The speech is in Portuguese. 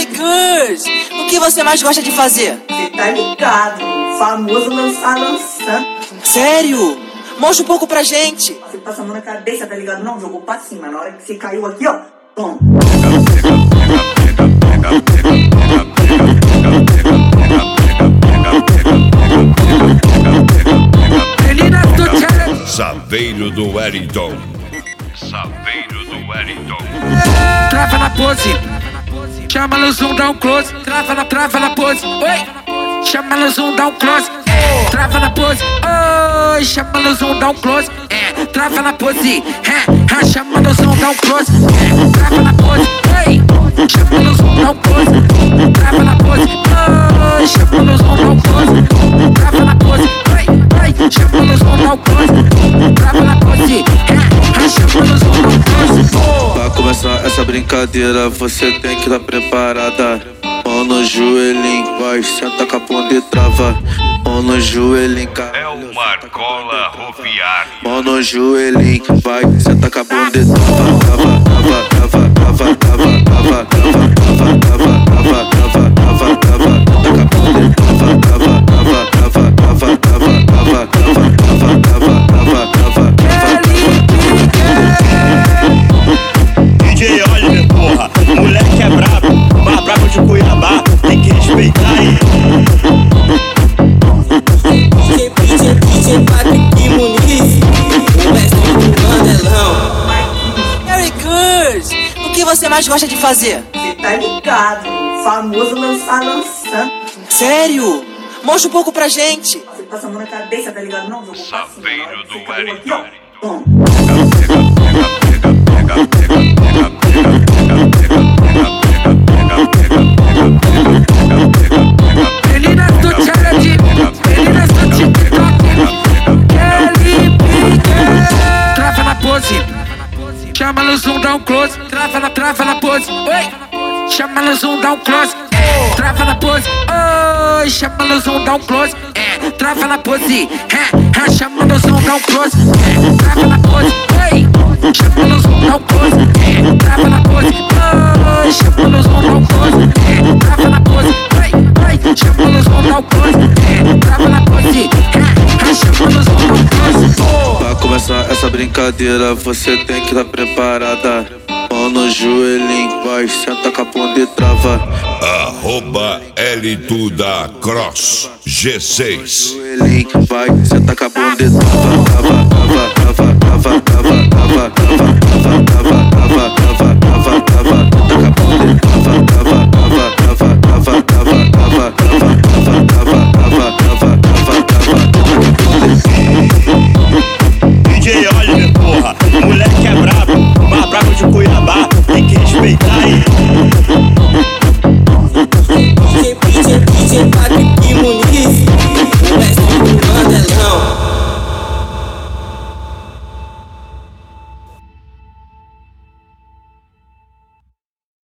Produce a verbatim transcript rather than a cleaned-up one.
Very good! O que você mais gosta de fazer? Cê tá ligado, famoso lançar lançando. Sério? Mostra um pouco pra gente. Você passa a mão na cabeça, tá ligado? Não, jogou pra cima. Na hora que você caiu aqui, ó. Toma. Saveiro do Wellington. Saveiro do Wellington. Trava na pose, chama no zoom, dá um close. Trava na, trava na pose, oi. Chama no zoom, dá um close. É, trava na pose, oi. Chama no zoom, dá um close. É, trava na pose, é, chama no zoom, dá um close. É, trava na pose, oi. Chama no zoom, dá um close. Trava na pose, oi. Chama no zoom, dá um close. Trava na pose, oi, oi. Chama no zoom, dá um close. Trava na pose, é, chama no zoom, dá um close. Pra começar essa brincadeira, você tem que estar preparada. Mão no joelhinho, vai, senta com a bunda e trava. Mão no joelhinho, cara. É o Marcola Roviário. Mão no joelhinho, vai, senta com a bunda e trava. Trava, trava, trava, trava, trava, trava, trava, trava, trava, trava, trava, trava, senta com a bunda e trava, trava, trava, trava, trava, trava, trava, trava, trava, trava, trava, trava. D J Oliver, porra, moleque é brabo, mais brabo de Cuiabá, tem que respeitar ele. D J, D J, D J Patrick Muniz, o mestre do Mandelão. Very good! O que você mais gosta de fazer? Cê tá ligado, famoso lançar lançando. Sério? Mostra um pouco pra gente. Você passa a mão na cabeça, tá ligado? Não, jogou pra cima. Na hora que você caiu aqui, ó. Toma. Meninas do Charity, meninas do TikTok, Kelly Pique. Trava na pose, chama no zoom, dá um close. Trava na, trava na pose, oi. Chama no zoom, dá um close. É, trava na pose, oi. Chama no zoom, dá um close. É, trava na pose, é, chama no zoom, dá um close. É, trava na pose, oi. Chama no zoom, dá um close. É, trava na pose, oi. Chama no zoom, dá um close. É, trava na pose, oi, oi. Chama no zoom, dá um close. É, trava na pose, é, chama no zoom, dá um close. Pra começar essa brincadeira, você tem que estar preparada. Mão no joelhinho, vai, senta com a bunda e trava. Arroba L Duda Cross G seis. Joelhinho, vai, senta com a bunda e trava. Trava, trava, trava, trava, trava, trava, trava, trava, trava, trava, trava, trava, trava,